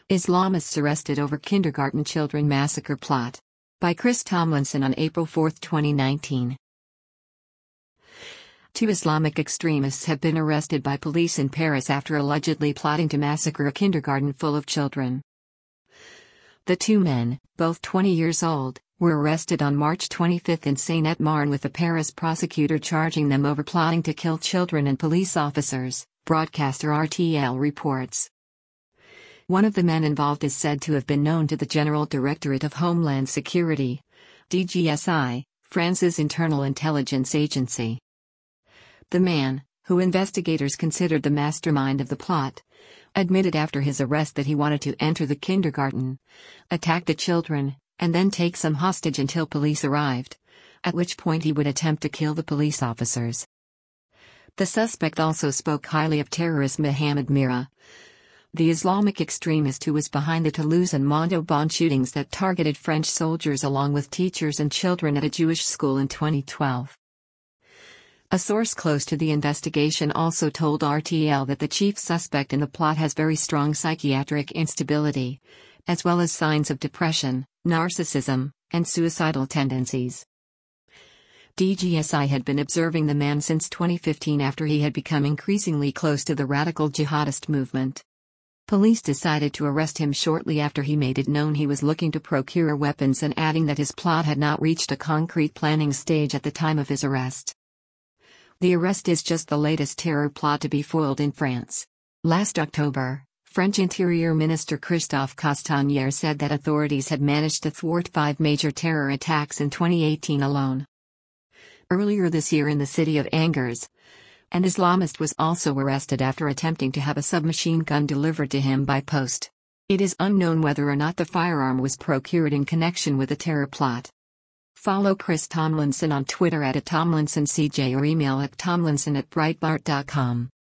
Islamists arrested over kindergarten children massacre plot. By Chris Tomlinson on April 4, 2019. Two Islamic extremists have been arrested by police in Paris after allegedly plotting to massacre a kindergarten full of children. The two men, both 20 years old, were arrested on March 25 in Seine-et-Marne, with a Paris prosecutor charging them over plotting to kill children and police officers, broadcaster RTL reports. One of the men involved is said to have been known to the General Directorate of Homeland Security, DGSI, France's internal intelligence agency. The man, who investigators considered the mastermind of the plot, admitted after his arrest that he wanted to enter the kindergarten, attack the children, and then take some hostage until police arrived, at which point he would attempt to kill the police officers. The suspect also spoke highly of terrorist Mohamed Merah, the Islamic extremist who was behind the Toulouse and Montauban shootings that targeted French soldiers along with teachers and children at a Jewish school in 2012. A source close to the investigation also told RTL that the chief suspect in the plot has very strong psychiatric instability, as well as signs of depression, narcissism, and suicidal tendencies. DGSI had been observing the man since 2015 after he had become increasingly close to the radical jihadist movement. Police decided to arrest him shortly after he made it known he was looking to procure weapons, and adding that his plot had not reached a concrete planning stage at the time of his arrest. The arrest is just the latest terror plot to be foiled in France. Last October, French Interior Minister Christophe Castaner said that authorities had managed to thwart 5 major terror attacks in 2018 alone. Earlier this year in the city of Angers, an Islamist was also arrested after attempting to have a submachine gun delivered to him by post. It is unknown whether or not the firearm was procured in connection with the terror plot. Follow Chris Tomlinson on Twitter @TomlinsonCJ or email at tomlinson@breitbart.com.